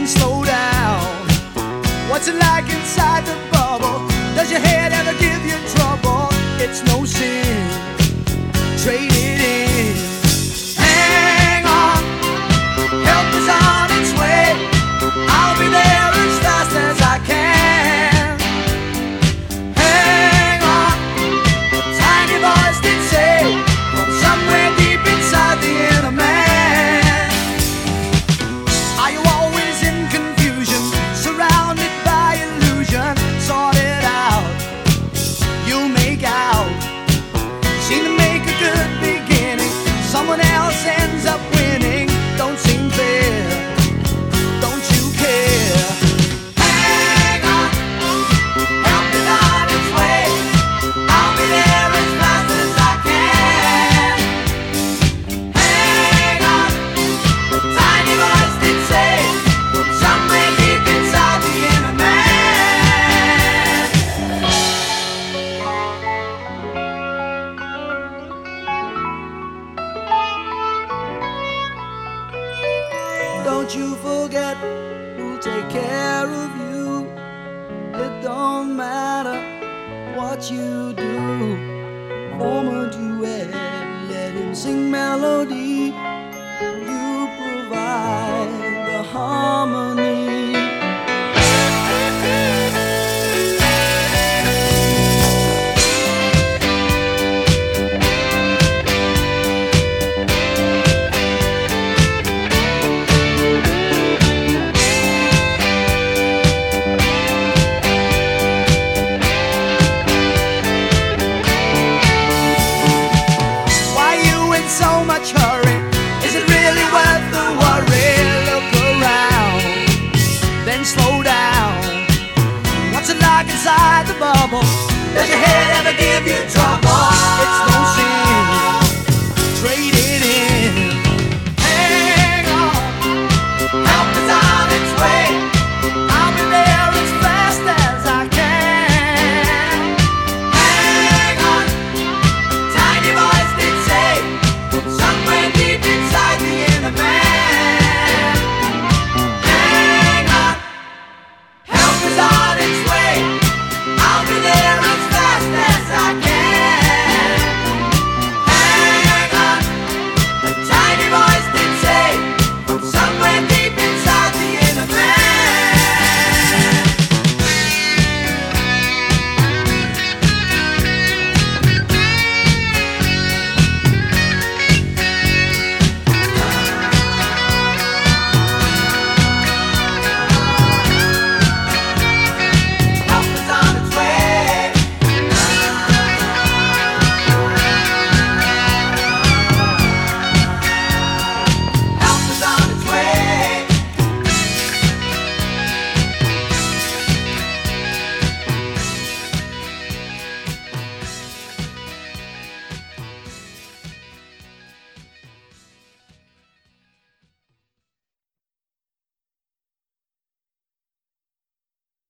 and slow down. What's it like inside the bubble? Does your head ever give you trouble? It's no sin, trade it in. Hang on, help is on its way. I'll be there as fast as I can. Hang on, a tiny voice did say from somewhere deep inside the inner man. Are you always in confusion, surrounded by illusion? Sort it out, you'll make out. Seem to make a good beginning, someone else ends up winning. Don't seem fair, don't you care? Hang on, help is on its way. I'll be there as fast as I can. Hang on, a tiny voice did say from somewhere deep inside the inner man. Don't you forget who'll take care of you. It don't matter what you do. Form a duet, let him sing melody. You provide the harmony.